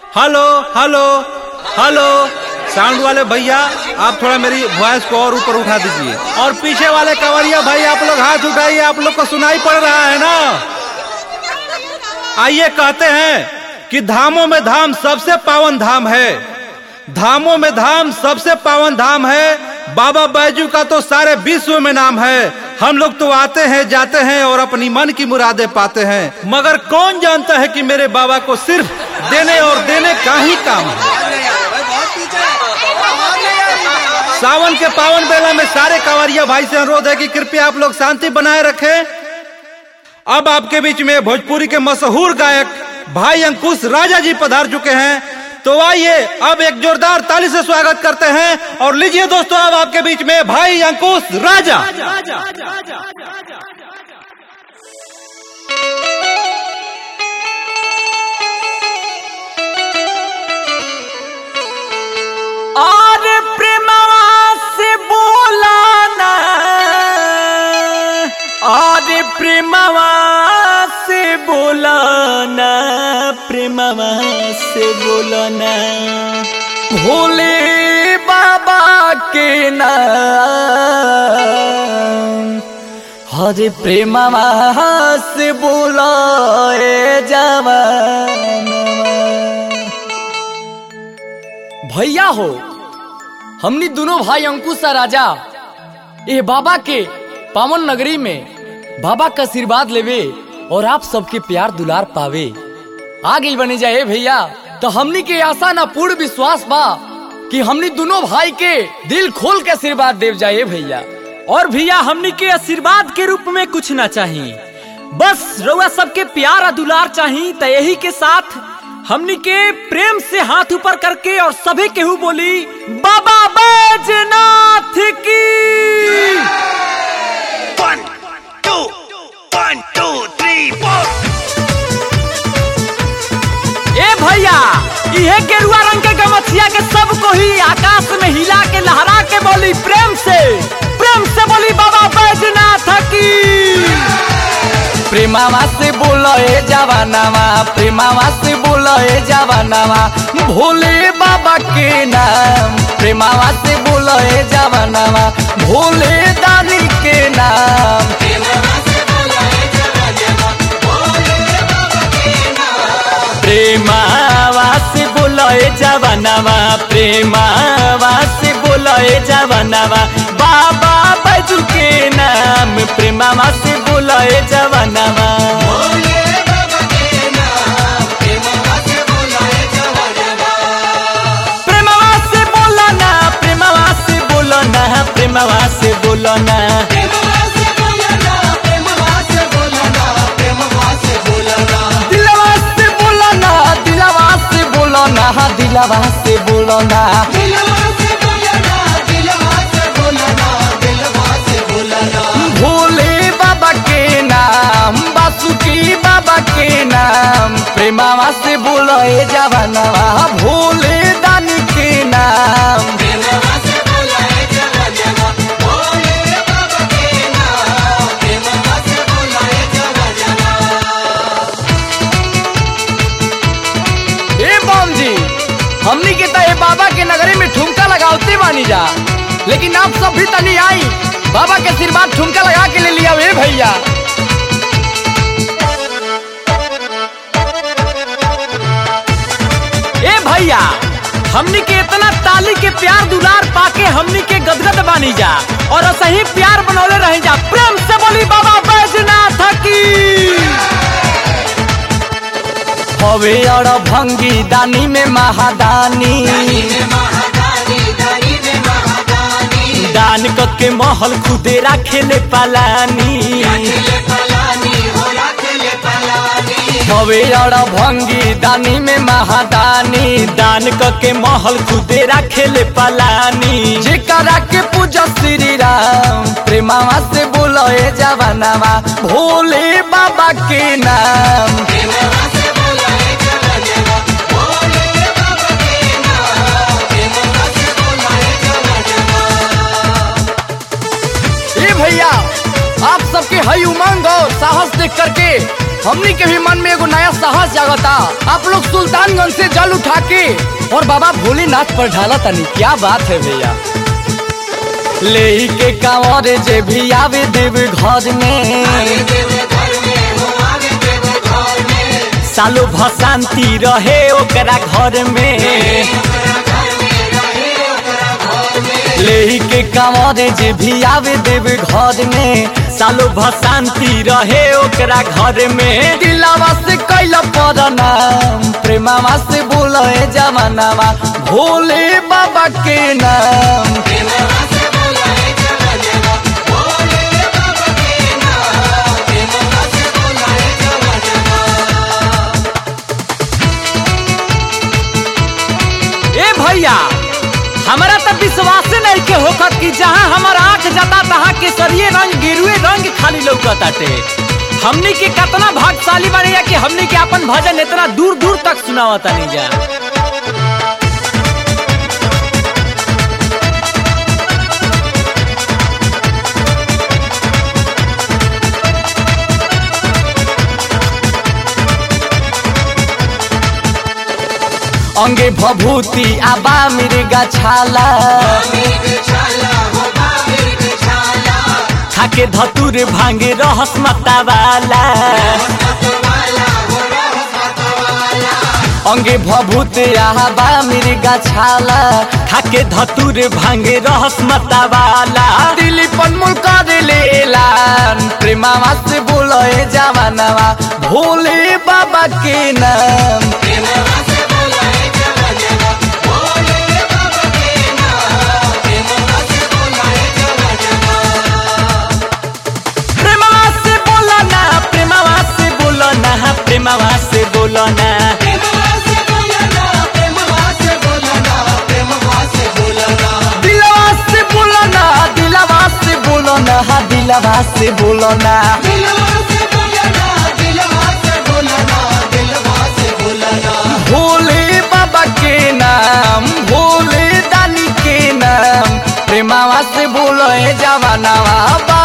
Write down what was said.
Hello hello hello. Sound वाले भैया आप थोड़ा मेरी वॉइस को और ऊपर उठा दीजिए। और पीछे वाले कंवरिया भाई आप लोग हाथ उठाइए, आप लोग को सुनाई पड़ रहा है ना। आइए, कहते हैं कि धामों में धाम सबसे पावन धाम है, धामों में धाम सबसे पावन धाम है। बाबा बैजू का तो सारे विश्व में नाम है। हम लोग तो आते हैं जाते हैं और अपनी मन की मुरादें पाते हैं, मगर कौन जानता है कि मेरे बाबा को सिर्फ देने और देने का ही काम है। सावन के पावन बेला में सारे कांवरिया भाई से अनुरोध है कि कृपया आप लोग शांति बनाए रखें। अब आपके बीच में भोजपुरी के मशहूर गायक भाई अंकुश राजा जी पधार चुके हैं, तो आइए अब एक जोरदार ताली से स्वागत करते हैं। और लीजिए दोस्तों, अब आपके बीच में भाई अंकुश राजा। और प्रेमवा से बोलाना, और प्रेमवा से बोलाना, प्रेमवा से बोलाना, भोले बाबा के नाम। हरे प्रेमवा से बोलाए जवाना। भैया हो, हमनी दोनों भाई अंकुश और राजा ये बाबा के पावन नगरी में बाबा का आशीर्वाद लेवे और आप सबके प्यार दुलार पावे आगे बने जाए भैया। तो हमनी के आशा ना पूर्ण विश्वास बा कि हमनी दोनों भाई के दिल खोल के आशीर्वाद देव जाए भैया। और भैया हमनी के आशीर्वाद के रूप में कुछ ना चाहिए, बस रउआ सबके प्यार और दुलार चाहिए। तो यही के साथ हमनी के प्रेम से हाथ ऊपर करके और सभी केहू बोली बाबा बैजनाथ की। 1 2 3 4। ए भैया, इहे गेरुआ रंग के गमछिया के सबको ही आकाश में हिला के लहरा के बोली प्रेम से बोली बाबा बैजनाथ की। प्रेमावा से बोलो ए जवानावा, प्रेमावा से बोलो ए जवानावा, भोले बाबा के नाम। प्रेमावा से बोलो ए जवानावा, भोले दानी के नाम। प्रेमावा से बोलो ए जवानावा, भोले बाबा के नाम। प्रेमावा से बोलो ए जवानावा, प्रेमावा से बोलो ए जवानावा, बाबा बैजू के नाम। प्रेमावा से बोलो ए जवानावा, भोले बाबा के नाम। प्रेमावा से बोलो ए जवानावा, प्रेमावा से बोलो ना, प्रेमावा से बोलो ना, प्रेमावा से बोलो ना, प्रेमावा से बोलो ना, प्रेमावा से बोलो ना, प्रेमावा से बोलो ना, दिलवा से बोलो ना, दिलवा से बोलो ना, दिलवा से बोलो ना, दिलवा से बोलो ना, दिलवा से बोलो ना, दिलवा से बोलो ना। भोले बाबा के नाम, बासुकी बाबा के नाम। प्रेमावा से बोलो ए जवानावा, भोले दानी के नाम। प्रेमावा से बोलो ए जवानावा, भोले बाबा के नाम। प्रेमावा से बोलो ए जवानावा। ए बम जी, हमनी के तो बाबा के नगरी में ठुमका लगावते बानी जा, लेकिन आप सब भी तनी आई बाबा के आशीर्वाद ठुमका लगा के ले लिया वे भैया। ए भैया, हमनी के इतना ताली के प्यार दुलार पाके हमनी के गदगद बानी जा, और ऐसा ही प्यार बनौले रह जा। प्रेम से बोली बाबा बैजनाथ की। हवे और भंगी दानी में महादानी, दान के महल खुदे राखेले पलानी। हवे और भंगी दानी में महादानी, दान के महल खुदे राखेले पलानी। जेकरा के पूजा श्री राम, प्रेमावा से बोलो ए जवानावा, भोले बाबा के नाम। भैया, आप सबके हई उमंग और साहस देख करके हमनी के भी मन में एगो नया साहस जागता। आप लोग सुल्तानगंज से जल उठा के और बाबा भोलेनाथ पर ढाला तनी, क्या बात है भैया। ले के कांवर जे भी आवे देव घर में, सालो भशांति रहे ओकरा घर में। ले के कांवर जे भी आवे देव घर में, सालो भशांति रहे ओकरा घर में। दिलावा से कैला परनाम, प्रेमावा से बोले जवानावा भोले बाबा के नाम। ए भैया, हमारा तो विश्वास नहीं के होखत कि जहाँ हमारा आँख जाता तहाँ केसरिये रंग गिरुए रंग खाली लौकताटे। हमनी के कितना भाग्यशाली बने कि हमनी के अपन भजन इतना दूर दूर तक सुनावता नहीं जा। अंगे भभूति आबा मिर्गा छाला, खाके धतुर भांगे रहस मतवाला। अंगे भभूति आबा मिर्गा छाला, खाके धतुर भांगे रहस मतवाला। दिली पनमुल कर ले ऐलान, प्रेमावा से बोले जवानावा भोले बाबा के नाम। प्रेमावा से बोलो ना, दिलवा से बोलो ना, दिलवा से बोलो ना, दिलवा से बोलो ना। भोले बाबा के नाम, भोले दानी के नाम, प्रेमावा से बोलो जवानावा।